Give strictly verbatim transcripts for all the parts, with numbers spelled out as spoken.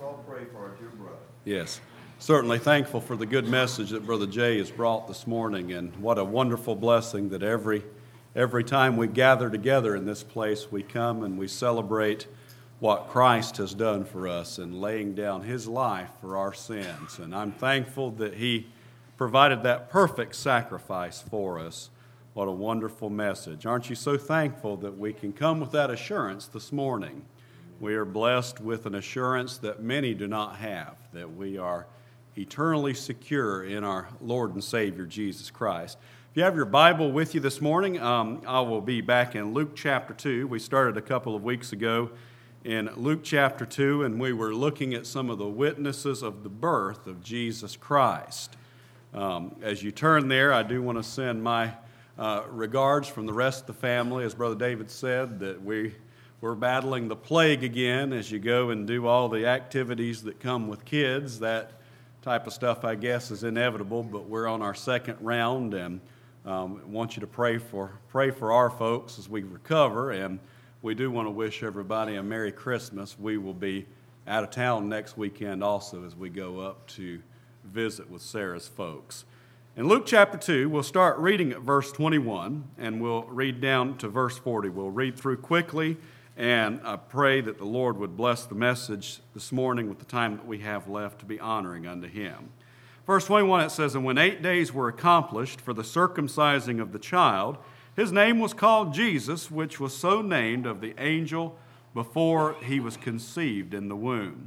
all pray for our dear brother. Yes. Certainly thankful for the good message that Brother Jay has brought this morning, and what a wonderful blessing that every every time we gather together in this place, we come and we celebrate what Christ has done for us in laying down his life for our sins. And I'm thankful that he provided that perfect sacrifice for us. What a wonderful message. Aren't you so thankful that we can come with that assurance this morning? We are blessed with an assurance that many do not have, that we are eternally secure in our Lord and Savior, Jesus Christ. If you have your Bible with you this morning, um, I will be back in Luke chapter two. We started a couple of weeks ago in Luke chapter two, and we were looking at some of the witnesses of the birth of Jesus Christ. Um, as you turn there, I do want to send my uh, regards from the rest of the family. As Brother David said, that we We're battling the plague again as you go and do all the activities that come with kids. That type of stuff, I guess, is inevitable, but we're on our second round, and um, I want you to pray for pray for our folks as we recover, and we do want to wish everybody a Merry Christmas. We will be out of town next weekend also as we go up to visit with Sarah's folks. In Luke chapter two, we'll start reading at verse twenty-one, and we'll read down to verse forty. We'll read through quickly, and I pray that the Lord would bless the message this morning with the time that we have left to be honoring unto him. Verse twenty-one, it says, "And when eight days were accomplished for the circumcising of the child, his name was called Jesus, which was so named of the angel before he was conceived in the womb.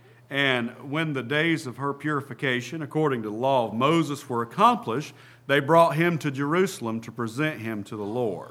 And when the days of her purification, according to the law of Moses, were accomplished, they brought him to Jerusalem to present him to the Lord.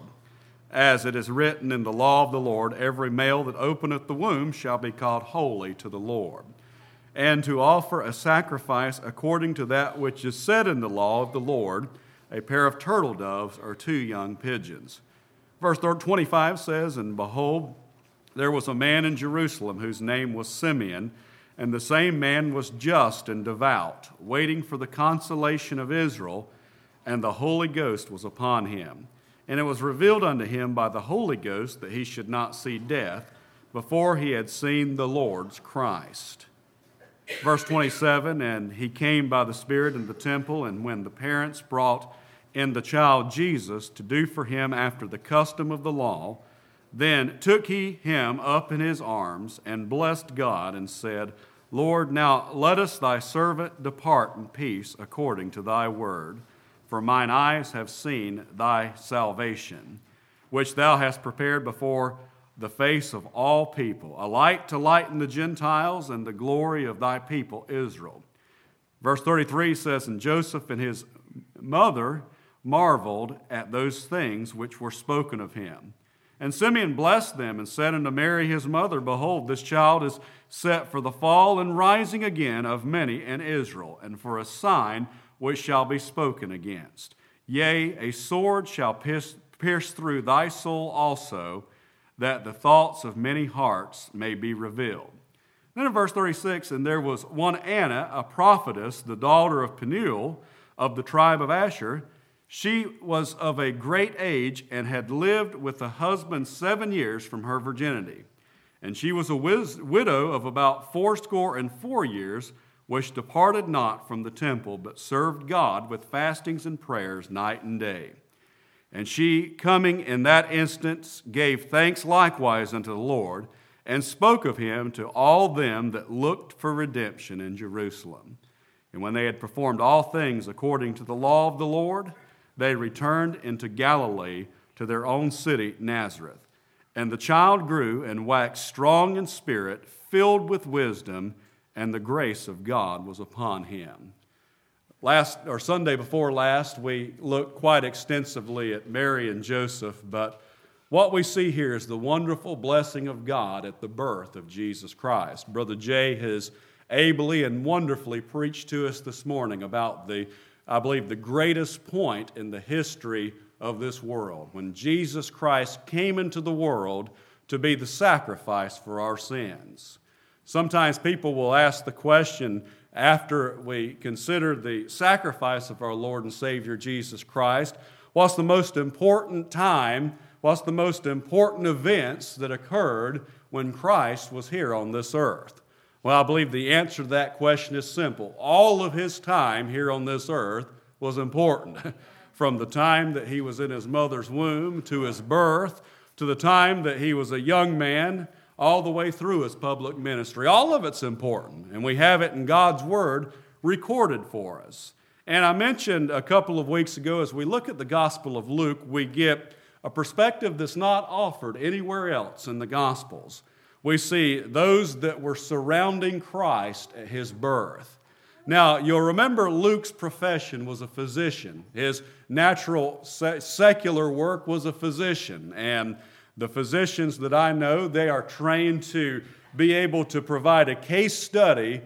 As it is written in the law of the Lord, every male that openeth the womb shall be called holy to the Lord. And to offer a sacrifice according to that which is said in the law of the Lord, a pair of turtle doves or two young pigeons." Verse twenty-five says, "And behold, there was a man in Jerusalem whose name was Simeon, and the same man was just and devout, waiting for the consolation of Israel, and the Holy Ghost was upon him. And it was revealed unto him by the Holy Ghost that he should not see death before he had seen the Lord's Christ." Verse twenty-seven, "And he came by the Spirit into the temple, and when the parents brought in the child Jesus to do for him after the custom of the law, then took he him up in his arms, and blessed God, and said, Lord, now lettest thy servant depart in peace according to thy word. For mine eyes have seen thy salvation, which thou hast prepared before the face of all people, a light to lighten the Gentiles, and the glory of thy people Israel." Verse thirty-three says, "And Joseph and his mother marveled at those things which were spoken of him. And Simeon blessed them, and said unto Mary his mother, Behold, this child is set for the fall and rising again of many in Israel, and for a sign which shall be spoken against. Yea, a sword shall pierce, pierce through thy soul also, that the thoughts of many hearts may be revealed." Then in verse thirty-six, "And there was one Anna, a prophetess, the daughter of Penuel, of the tribe of Asher. She was of a great age, and had lived with a husband seven years from her virginity. And she was a wiz- widow of about fourscore and four years, which departed not from the temple, but served God with fastings and prayers night and day. And she, coming in that instance, gave thanks likewise unto the Lord, and spoke of him to all them that looked for redemption in Jerusalem. And when they had performed all things according to the law of the Lord, they returned into Galilee to their own city, Nazareth. And the child grew and waxed strong in spirit, filled with wisdom, and the grace of God was upon him." Last, or Sunday before last, we looked quite extensively at Mary and Joseph, but what we see here is the wonderful blessing of God at the birth of Jesus Christ. Brother Jay has ably and wonderfully preached to us this morning about the, I believe, the greatest point in the history of this world, when Jesus Christ came into the world to be the sacrifice for our sins. Sometimes people will ask the question, after we consider the sacrifice of our Lord and Savior Jesus Christ, what's the most important time, what's the most important events that occurred when Christ was here on this earth? Well, I believe the answer to that question is simple. All of his time here on this earth was important. From the time that he was in his mother's womb to his birth, to the time that he was a young man, all the way through his public ministry. All of it's important, and we have it in God's Word recorded for us. And I mentioned a couple of weeks ago, as we look at the Gospel of Luke, we get a perspective that's not offered anywhere else in the Gospels. We see those that were surrounding Christ at his birth. Now, you'll remember Luke's profession was a physician. His natural secular work was a physician. And the physicians that I know, they are trained to be able to provide a case study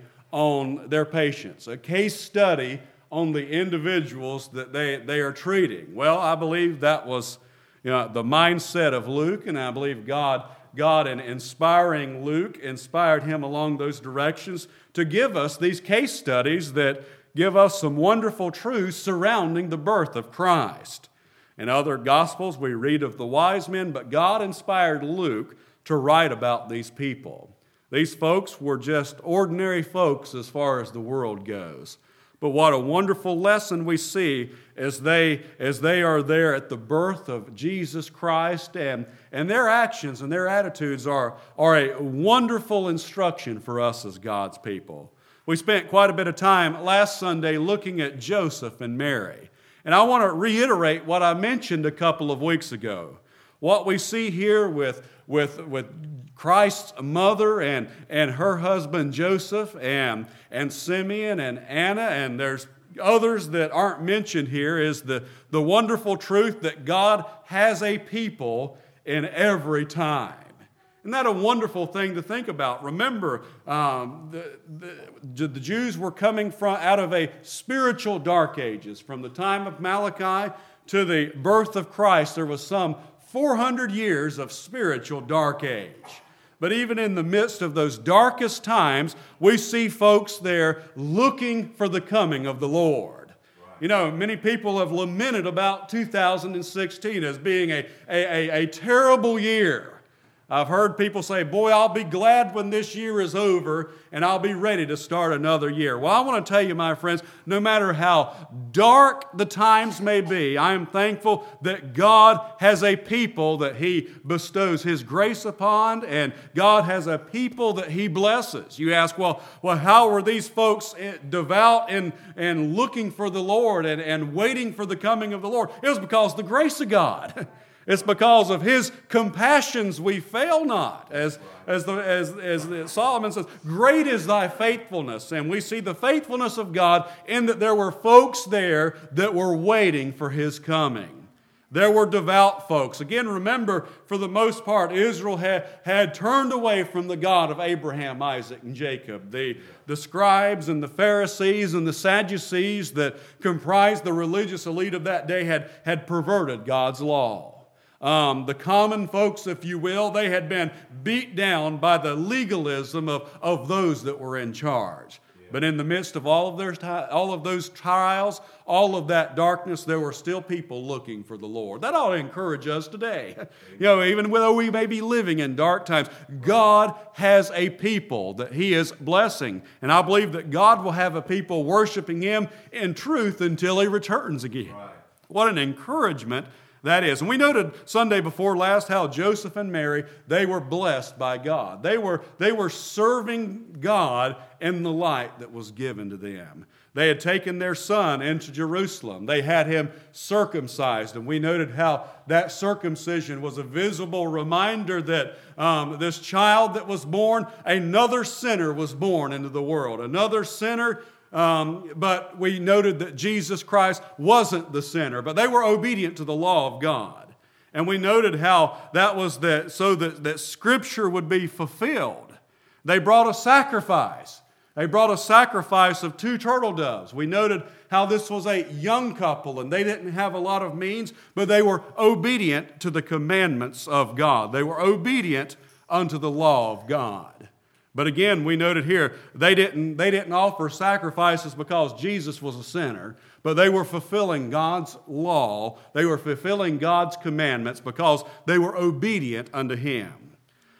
on their patients, a case study on the individuals that they, they are treating. Well, I believe that was, you know, the mindset of Luke, and I believe God God, in inspiring Luke, inspired him along those directions to give us these case studies that give us some wonderful truths surrounding the birth of Christ. In other Gospels, we read of the wise men, but God inspired Luke to write about these people. These folks were just ordinary folks as far as the world goes. But what a wonderful lesson we see as they, as they are there at the birth of Jesus Christ, and, and their actions and their attitudes are, are a wonderful instruction for us as God's people. We spent quite a bit of time last Sunday looking at Joseph and Mary. And I want to reiterate what I mentioned a couple of weeks ago. What we see here with, with, with Christ's mother and, and her husband Joseph and, and Simeon and Anna, and there's others that aren't mentioned here, is the, the wonderful truth that God has a people in every time. Isn't that a wonderful thing to think about? Remember, um, the, the, the Jews were coming from out of a spiritual dark ages. From the time of Malachi to the birth of Christ, there was some four hundred years of spiritual dark age. But even in the midst of those darkest times, we see folks there looking for the coming of the Lord. Right. You know, many people have lamented about two thousand sixteen as being a, a, a, a terrible year. I've heard people say, boy, I'll be glad when this year is over and I'll be ready to start another year. Well, I want to tell you, my friends, no matter how dark the times may be, I am thankful that God has a people that He bestows His grace upon, and God has a people that He blesses. You ask, well, well how were these folks devout and, and looking for the Lord and, and waiting for the coming of the Lord? It was because of the grace of God. It's because of His compassions we fail not. As, as, the, as, as Solomon says, great is thy faithfulness. And we see the faithfulness of God in that there were folks there that were waiting for His coming. There were devout folks. Again, remember, for the most part, Israel had, had turned away from the God of Abraham, Isaac, and Jacob. The, the scribes and the Pharisees and the Sadducees that comprised the religious elite of that day had, had perverted God's law. Um, the common folks, if you will, they had been beat down by the legalism of, of those that were in charge. Yeah. But in the midst of all of, their, all of those trials, all of that darkness, there were still people looking for the Lord. That ought to encourage us today. You know, even though we may be living in dark times, God has a people that He is blessing. And I believe that God will have a people worshiping Him in truth until He returns again. Right. What an encouragement that is. And we noted Sunday before last how Joseph and Mary, they were blessed by God. They were, they were serving God in the light that was given to them. They had taken their son into Jerusalem. They had him circumcised. And we noted how that circumcision was a visible reminder that um, this child that was born, another sinner was born into the world. Another sinner Um, but we noted that Jesus Christ wasn't the sinner, but they were obedient to the law of God. And we noted how that was that so that, that Scripture would be fulfilled. They brought a sacrifice. They brought a sacrifice of two turtle doves. We noted how this was a young couple and they didn't have a lot of means, but they were obedient to the commandments of God. They were obedient unto the law of God. But again, we noted here, they didn't, they didn't offer sacrifices because Jesus was a sinner, but they were fulfilling God's law. They were fulfilling God's commandments because they were obedient unto Him.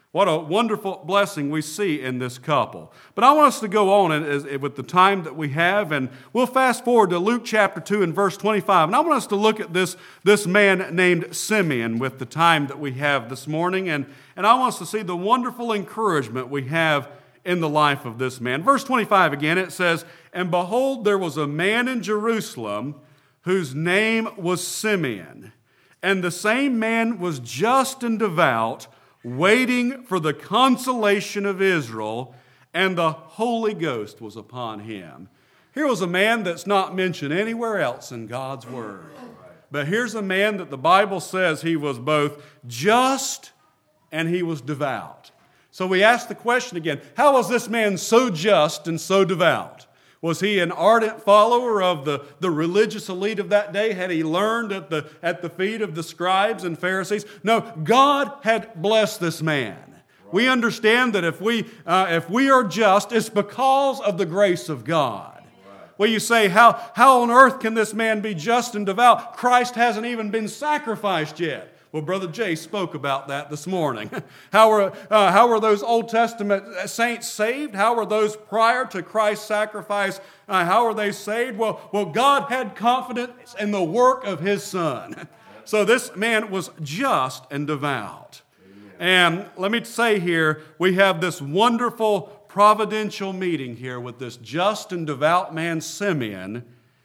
What a wonderful blessing we see in this couple. But I want us to go on as, as, with the time that we have, and we'll fast forward to Luke chapter two and verse twenty-five. And I want us to look at this, this man named Simeon with the time that we have this morning. And, and I want us to see the wonderful encouragement we have in the life of this man. Verse twenty-five again, it says, "And behold, there was a man in Jerusalem whose name was Simeon. And the same man was just and devout, waiting for the consolation of Israel, and the Holy Ghost was upon him." Here was a man that's not mentioned anywhere else in God's Word. But here's a man that the Bible says he was both just and he was devout. So we ask the question again, how was this man so just and so devout? Was he an ardent follower of the, the religious elite of that day? Had he learned at the, at the feet of the scribes and Pharisees? No, God had blessed this man. Right. We understand that if we, uh, if we are just, it's because of the grace of God. Right. Well, you say, how, how on earth can this man be just and devout? Christ hasn't even been sacrificed yet. Well, Brother Jay spoke about that this morning. How were, uh, how were those Old Testament saints saved? How were those prior to Christ's sacrifice? Uh, how were they saved? Well, well, God had confidence in the work of His Son. So this man was just and devout. And let me say here, we have this wonderful providential meeting here with this just and devout man, Simeon,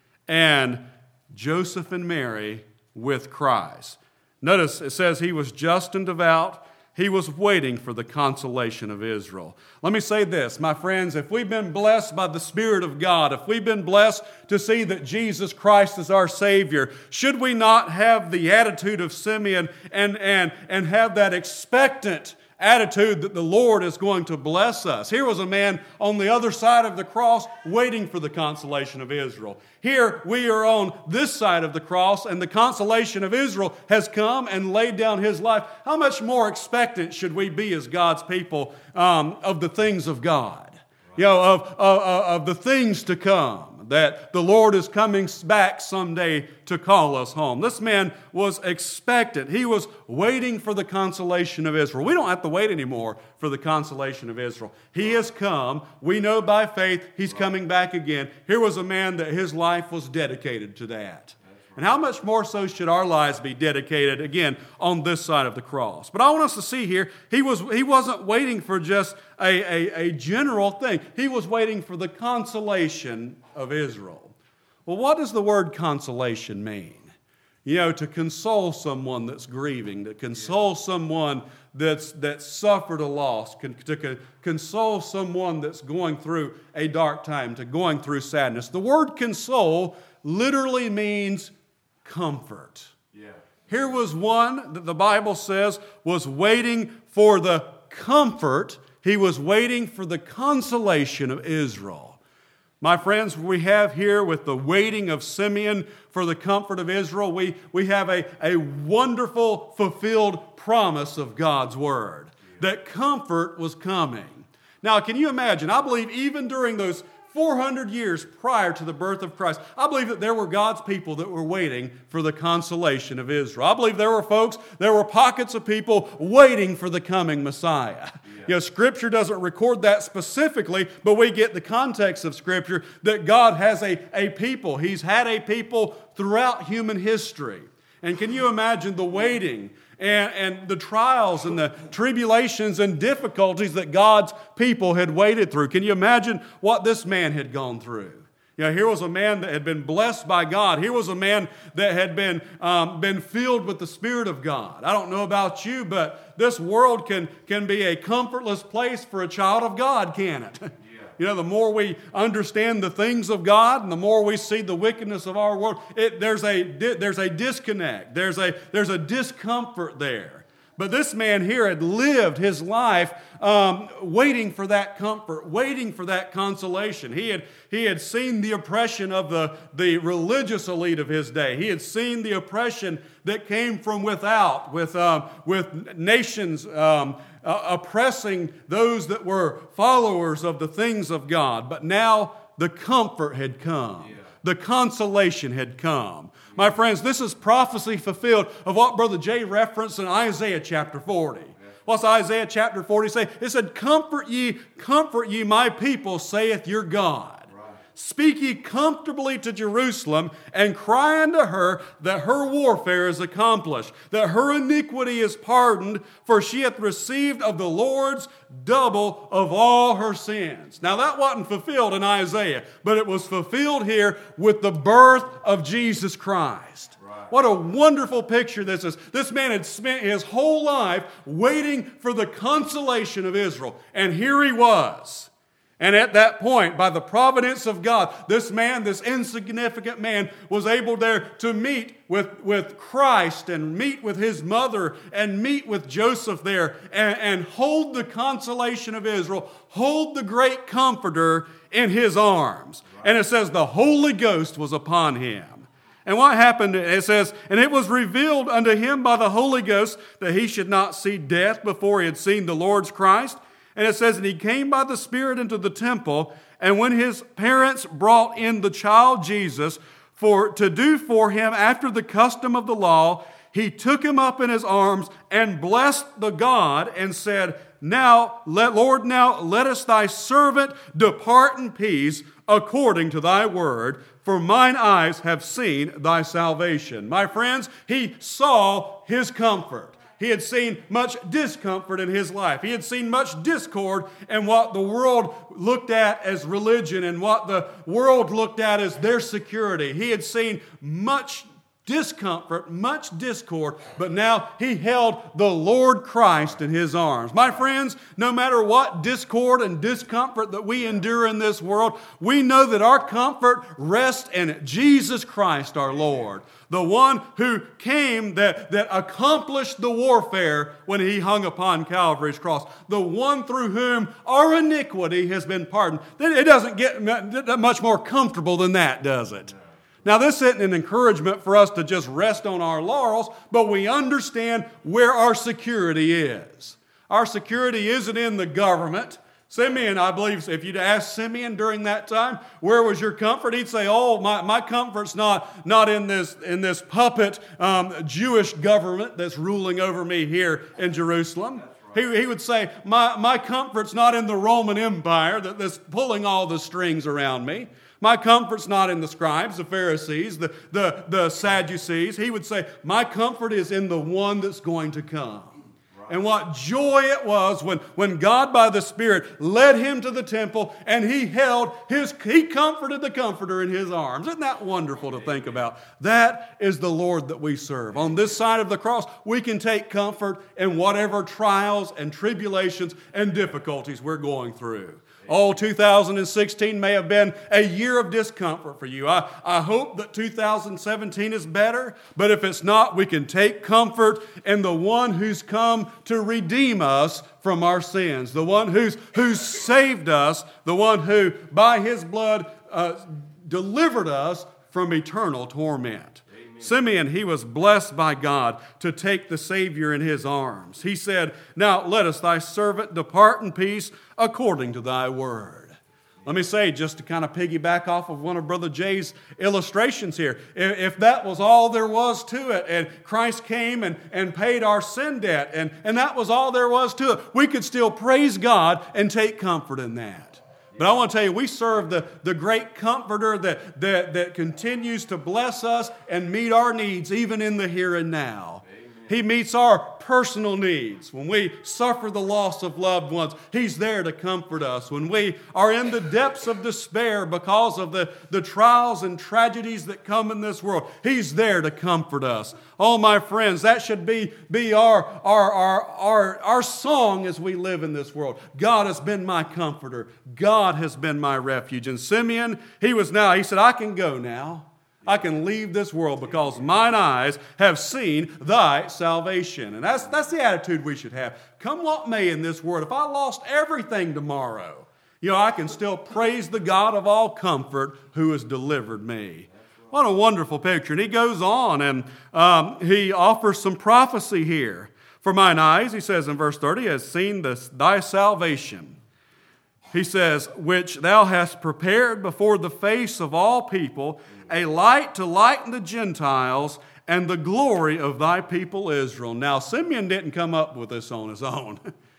and Joseph and Mary with Christ. Notice it says he was just and devout. He was waiting for the consolation of Israel. Let me say this, my friends, if we've been blessed by the Spirit of God, if we've been blessed to see that Jesus Christ is our Savior, should we not have the attitude of Simeon and, and, and have that expectant attitude that the Lord is going to bless us? Here was a man on the other side of the cross waiting for the consolation of Israel. Here we are on this side of the cross, and the consolation of Israel has come and laid down His life. How much more expectant should we be as God's people um, of the things of God? You know, of, of, of the things to come. That the Lord is coming back someday to call us home. This man was expectant. He was waiting for the consolation of Israel. We don't have to wait anymore for the consolation of Israel. He has come. We know by faith He's coming back again. Here was a man that his life was dedicated to that. And how much more so should our lives be dedicated, again, on this side of the cross? But I want us to see here, he, was, he wasn't waiting for just a, a, a general thing. He was waiting for the consolation of Israel. Well, what does the word consolation mean? You know, to console someone that's grieving, to console someone that's, that's suffered a loss, to console someone that's going through a dark time, to going through sadness. The word console literally means comfort. Yeah. Here was one that the Bible says was waiting for the comfort. He was waiting for the consolation of Israel. My friends, we have here with the waiting of Simeon for the comfort of Israel, we, we have a, a wonderful fulfilled promise of God's Word, that comfort was coming. Now, can you imagine? I believe even during those four hundred years prior to the birth of Christ, I believe that there were God's people that were waiting for the consolation of Israel. I believe there were folks, there were pockets of people waiting for the coming Messiah. Yeah. You know, Scripture doesn't record that specifically, but we get the context of Scripture that God has a, a people. He's had a people throughout human history. And can you imagine the waiting and, and the trials and the tribulations and difficulties that God's people had waited through? Can you imagine what this man had gone through? You know, here was a man that had been blessed by God. Here was a man that had been, um, been filled with the Spirit of God. I don't know about you, but this world can, can be a comfortless place for a child of God, can it? You know, the more we understand the things of God and the more we see the wickedness of our world, it, there's, a, there's a disconnect. There's a, there's a discomfort there. But this man here had lived his life um, waiting for that comfort, waiting for that consolation. He had, he had seen the oppression of the, the religious elite of his day. He had seen the oppression that came from without, with, um, with nations um, uh, oppressing those that were followers of the things of God. But now the comfort had come. Yeah. The consolation had come. My friends, this is prophecy fulfilled of what Brother Jay referenced in Isaiah chapter forty. What's Isaiah chapter forty say? It said, comfort ye, comfort ye my people, saith your God. Speak ye comfortably to Jerusalem, and cry unto her that her warfare is accomplished, that her iniquity is pardoned, for she hath received of the Lord's double of all her sins. Now that wasn't fulfilled in Isaiah, but it was fulfilled here with the birth of Jesus Christ. Right. What a wonderful picture this is. This man had spent his whole life waiting for the consolation of Israel, and here he was. And at that point, by the providence of God, this man, this insignificant man, was able there to meet with, with Christ and meet with his mother and meet with Joseph there and, and hold the consolation of Israel, hold the great comforter in his arms. And it says the Holy Ghost was upon him. And what happened, it says, and it was revealed unto him by the Holy Ghost that he should not see death before he had seen the Lord's Christ. And it says, and he came by the Spirit into the temple, and when his parents brought in the child Jesus for to do for him after the custom of the law, he took him up in his arms and blessed the God and said, Now, let, Lord, now let us thy servant depart in peace according to thy word, for mine eyes have seen thy salvation. My friends, he saw his comfort. He had seen much discomfort in his life. He had seen much discord in what the world looked at as religion and what the world looked at as their security. He had seen much discomfort, much discord, but now he held the Lord Christ in his arms. My friends, no matter what discord and discomfort that we endure in this world, we know that our comfort rests in Jesus Christ our Lord, the one who came that, that accomplished the warfare when he hung upon Calvary's cross, the one through whom our iniquity has been pardoned. It doesn't get much more comfortable than that, does it? Now, this isn't an encouragement for us to just rest on our laurels, but we understand where our security is. Our security isn't in the government. Simeon, I believe, if you'd ask Simeon during that time, where was your comfort? He'd say, oh, my, my comfort's not, not in this, in this puppet um, Jewish government that's ruling over me here in Jerusalem. He, he would say, my, my comfort's not in the Roman Empire that, that's pulling all the strings around me. My comfort's not in the scribes, the Pharisees, the, the, the Sadducees. He would say, my comfort is in the one that's going to come. Right. And what joy it was when, when God by the Spirit led him to the temple and he held his, he comforted the comforter in his arms. Isn't that wonderful to think about? That is the Lord that we serve. On this side of the cross, we can take comfort in whatever trials and tribulations and difficulties we're going through. Oh, two thousand sixteen may have been a year of discomfort for you. I, I hope that two thousand seventeen is better, but if it's not, we can take comfort in the one who's come to redeem us from our sins, the one who's, who's saved us, the one who, by his blood, uh, delivered us from eternal torment. Simeon, he was blessed by God to take the Savior in his arms. He said, now let us thy servant depart in peace according to thy word. Let me say, just to kind of piggyback off of one of Brother Jay's illustrations here, if that was all there was to it, and Christ came and, and paid our sin debt, and, and that was all there was to it, we could still praise God and take comfort in that. But I want to tell you, we serve the, the great comforter that, that, that continues to bless us and meet our needs even in the here and now. Amen. He meets our personal needs. When we suffer the loss of loved ones, He's there to comfort us. When we are in the depths of despair because of the, the trials and tragedies that come in this world, He's there to comfort us. Oh, my friends, that should be, be our, our, our, our, our song as we live in this world. God has been my comforter. God has been my refuge. And Simeon, he was now, he said, I can go now. I can leave this world because mine eyes have seen thy salvation. And that's, that's the attitude we should have. Come what may in this world, if I lost everything tomorrow, you know, I can still praise the God of all comfort who has delivered me. What a wonderful picture. And he goes on and um, he offers some prophecy here. For mine eyes, he says in verse thirty, has seen this, thy salvation. He says, which thou hast prepared before the face of all people, a light to lighten the Gentiles, and the glory of thy people Israel. Now, Simeon didn't come up with this on his own.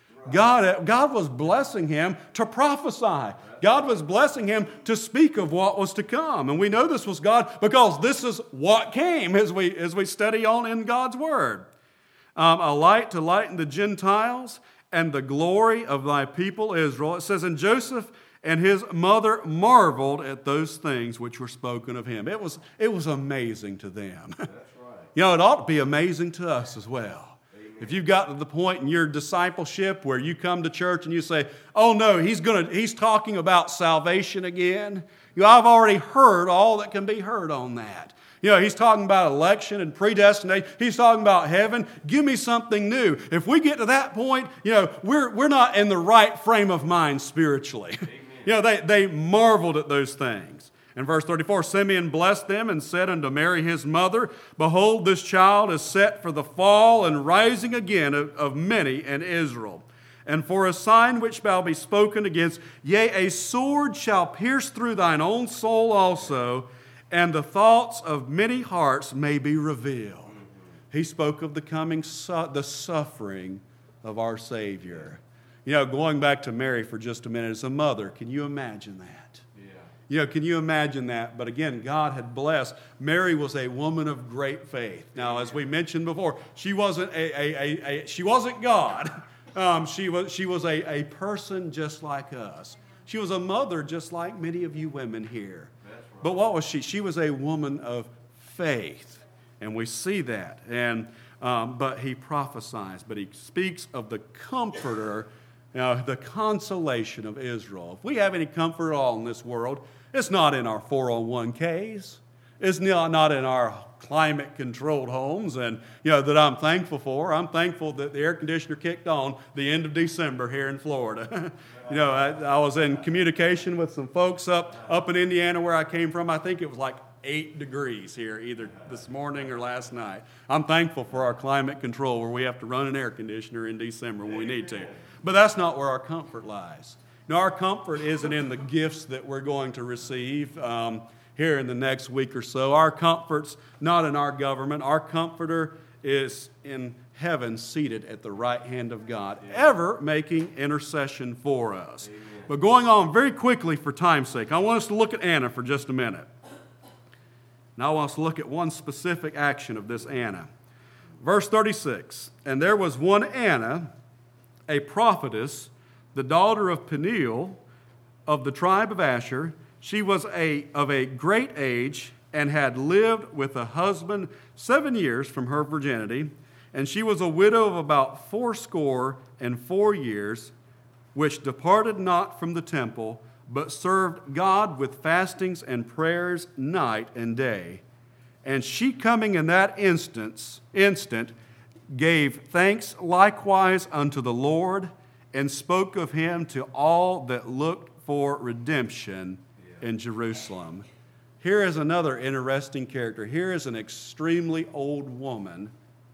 God, God was blessing him to prophesy. God was blessing him to speak of what was to come. And we know this was God because this is what came as we, as we study on in God's Word. Um, a light to lighten the Gentiles and the glory of thy people Israel. It says, and Joseph and his mother marveled at those things which were spoken of him. It was, it was amazing to them. That's right. You know, it ought to be amazing to us as well. If you've got to the point in your discipleship where you come to church and you say, oh no, he's gonna, he's talking about salvation again. You know, I've already heard all that can be heard on that. You know, he's talking about election and predestination. He's talking about heaven. Give me something new. If we get to that point, you know, we're, we're not in the right frame of mind spiritually. You know, they, they marveled at those things. In verse thirty-four, Simeon blessed them and said unto Mary his mother, behold, this child is set for the fall and rising again of, of many in Israel. And for a sign which shall be spoken against, yea, a sword shall pierce through thine own soul also, and the thoughts of many hearts may be revealed. He spoke of the coming, su- the suffering of our Savior. You know, going back to Mary for just a minute, as a mother, can you imagine that? You know, can you imagine that? But again, God had blessed. Mary was a woman of great faith. Now, as we mentioned before, she wasn't a, a, a, a she wasn't God. Um, she was she was a, a person just like us. She was a mother just like many of you women here. Right. But what was she? She was a woman of faith, and we see that. And um, but he prophesies, but he speaks of the Comforter. Now, the consolation of Israel. If we have any comfort at all in this world, it's not in our four oh one k's. It's not in our climate-controlled homes, and you know that I'm thankful for. I'm thankful that the air conditioner kicked on the end of December here in Florida. you know, I, I was in communication with some folks up up in Indiana where I came from. I think it was like eight degrees here either this morning or last night. I'm thankful for our climate control where we have to run an air conditioner in December when we need to. But that's not where our comfort lies. Now, our comfort isn't in the gifts that we're going to receive um, here in the next week or so. Our comfort's not in our government. Our comforter is in heaven, seated at the right hand of God, ever making intercession for us. Amen. But going on very quickly for time's sake, I want us to look at Anna for just a minute. Now I want us to look at one specific action of this Anna. Verse thirty-six, and there was one Anna, a prophetess, the daughter of Peniel of the tribe of Asher. She was a, of a great age and had lived with a husband seven years from her virginity. And she was a widow of about fourscore and four years, which departed not from the temple, but served God with fastings and prayers night and day. And she coming in that instance, instant, gave thanks likewise unto the Lord, and spoke of him to all that looked for redemption in Jerusalem. Here is another interesting character. Here is an extremely old woman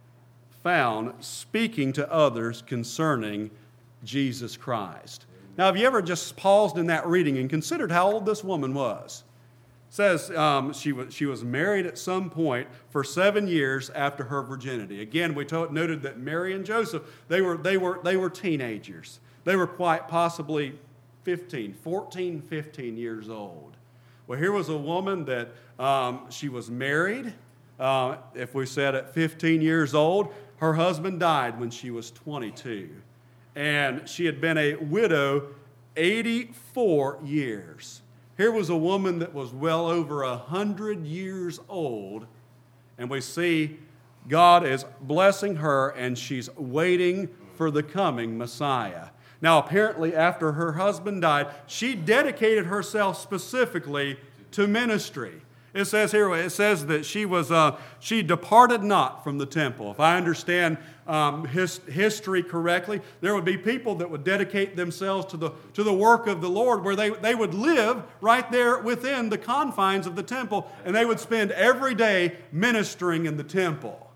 found speaking to others concerning Jesus Christ. Now, have you ever just paused in that reading and considered how old this woman was? It says um, she was she was married at some point for seven years after her virginity. Again, we told, noted that Mary and Joseph, they were they were they were teenagers. They were quite possibly fifteen, fourteen, fifteen years old. Well, here was a woman that um, she was married. Uh, if we said at fifteen years old, her husband died when she was twenty-two. And she had been a widow eighty-four years. Here was a woman that was well over one hundred years old, and we see God is blessing her, and she's waiting for the coming Messiah. Now, apparently, after her husband died, she dedicated herself specifically to ministry. It says here, it says that she was, uh, she departed not from the temple. If I understand um, his, history correctly, there would be people that would dedicate themselves to the to the work of the Lord, where they, they would live right there within the confines of the temple, and they would spend every day ministering in the temple. Right.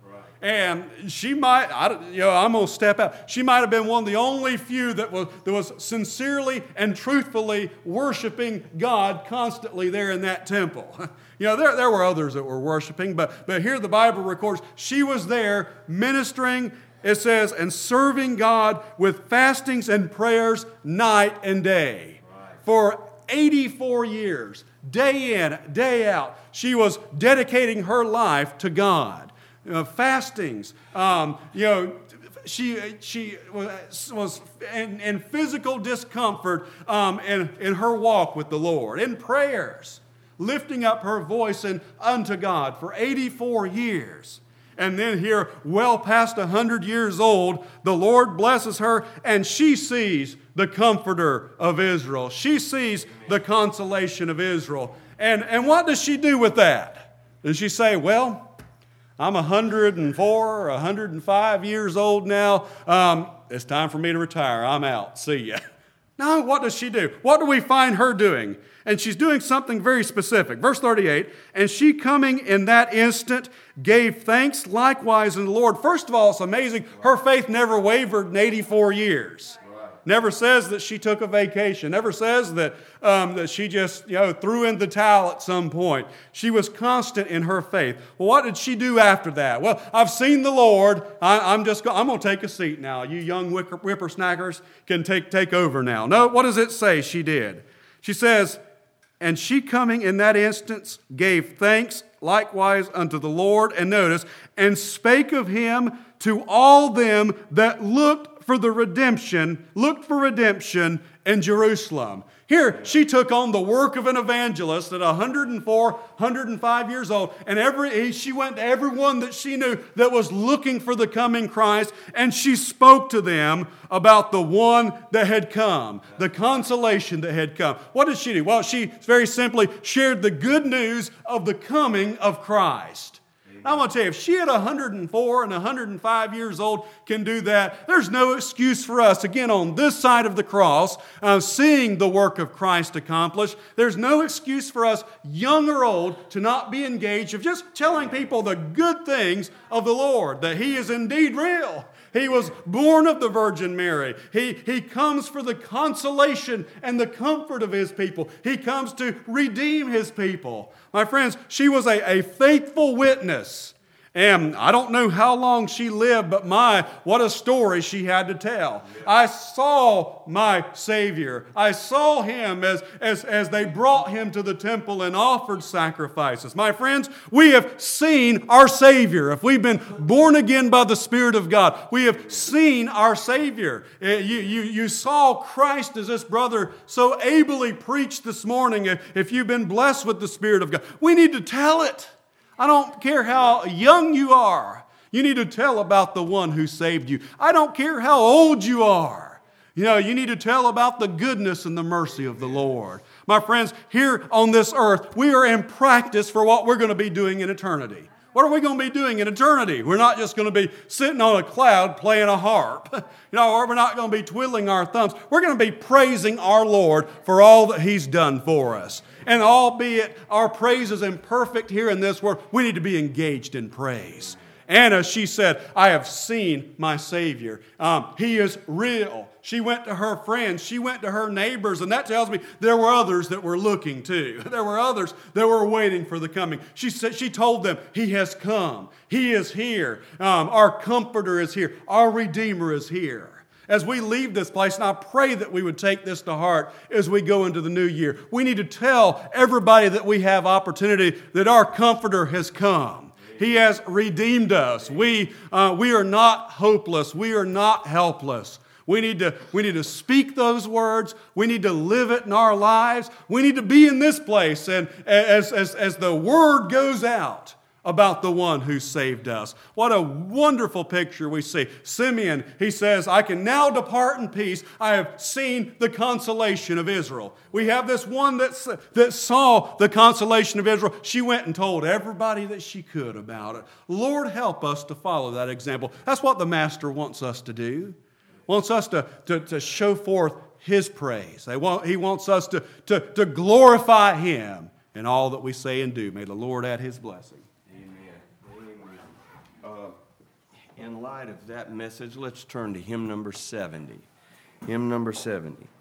And she might, I, don't- you know, I'm going to step out. She might have been one of the only few that was, that was sincerely and truthfully worshiping God constantly there in that temple. You know, there, there were others that were worshiping, but, but here the Bible records she was there ministering, it says, and serving God with fastings and prayers night and day. For eighty-four years, day in, day out, she was dedicating her life to God. You know, fastings, um, you know, she she was, was in, in physical discomfort um, in, in her walk with the Lord, in prayers, lifting up her voice and unto God for eighty-four years. And then here, well past one hundred years old, the Lord blesses her and she sees the comforter of Israel. She sees the consolation of Israel. And, and what does she do with that? Does she say, well, I'm one hundred four or one hundred five years old now. Um, it's time for me to retire. I'm out. See ya. No, what does she do? What do we find her doing? And she's doing something very specific. Verse thirty-eight, and she coming in that instant gave thanks likewise in the Lord. First of all, it's amazing. Her faith never wavered in eighty-four years. Never says that she took a vacation. Never says that, um, that she just you know threw in the towel at some point. She was constant in her faith. Well, what did she do after that? Well, I've seen the Lord. I, I'm just go, I'm going to take a seat now. You young whipper, whippersnackers can take, take over now. No, what does it say she did? She says, and she coming in that instance gave thanks likewise unto the Lord. And notice, and spake of him to all them that looked for the redemption, looked for redemption in Jerusalem. Here, she took on the work of an evangelist at one hundred four, one hundred five years old, and every she went to everyone that she knew that was looking for the coming Christ, and she spoke to them about the one that had come, the consolation that had come. What did she do? Well, she very simply shared the good news of the coming of Christ. I want to tell you, if she at one hundred four and one hundred five years old can do that, there's no excuse for us, again, on this side of the cross, uh, seeing the work of Christ accomplished. There's no excuse for us, young or old, to not be engaged of just telling people the good things of the Lord, that He is indeed real. He was born of the Virgin Mary. He, he comes for the consolation and the comfort of His people. He comes to redeem His people. My friends, she was a, a faithful witness. And I don't know how long she lived, but my, what a story she had to tell. I saw my Savior. I saw Him as, as, as they brought Him to the temple and offered sacrifices. My friends, we have seen our Savior. If we've been born again by the Spirit of God, we have seen our Savior. You, you, you saw Christ, as this brother so ably preached this morning. If you've been blessed with the Spirit of God, we need to tell it. I don't care how young you are. You need to tell about the one who saved you. I don't care how old you are. You know, you need to tell about the goodness and the mercy of the Lord. My friends, here on this earth, we are in practice for what we're going to be doing in eternity. What are we going to be doing in eternity? We're not just going to be sitting on a cloud playing a harp. You know, or we're not going to be twiddling our thumbs. We're going to be praising our Lord for all that He's done for us. And albeit our praise is imperfect here in this world, we need to be engaged in praise. Anna, she said, I have seen my Savior. Um, he is real. She went to her friends. She went to her neighbors. And that tells me there were others that were looking too. There were others that were waiting for the coming. She said, she told them, He has come. He is here. Um, our Comforter is here. Our Redeemer is here. As we leave this place, and I pray that we would take this to heart as we go into the new year. We need to tell everybody that we have opportunity that our Comforter has come. He has redeemed us. We, uh, we are not hopeless. We are not helpless. We need to, we need to speak those words. We need to live it in our lives. We need to be in this place. And as, as, as the word goes out about the one who saved us. What a wonderful picture we see. Simeon, he says, I can now depart in peace. I have seen the consolation of Israel. We have this one that, that saw the consolation of Israel. She went and told everybody that she could about it. Lord, help us to follow that example. That's what the Master wants us to do. Wants us to, to, to show forth His praise. They want, he wants us to, to, to glorify Him in all that we say and do. May the Lord add His blessing. In light of that message, let's turn to hymn number seventy. Hymn number seventy.